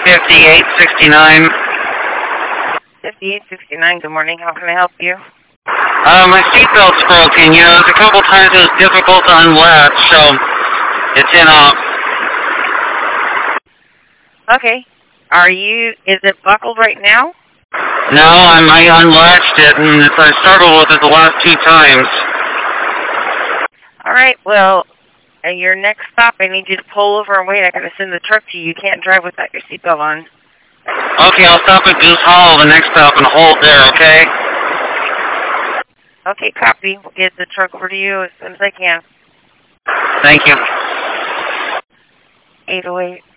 5869. 5869, good morning. How can I help you? My seatbelt's broken. You know, there's a couple times it was difficult to unlatch, so it's in off. Okay. Is it buckled right now? No, I unlatched it, and I struggled with it the last 2 times. All right, well, at your next stop, I need you to pull over and wait. I got to send the truck to you. You can't drive without your seatbelt on. Okay, I'll stop at Goose Hollow the next stop and hold there, okay? Okay, copy. We'll get the truck over to you as soon as I can. Thank you. 808.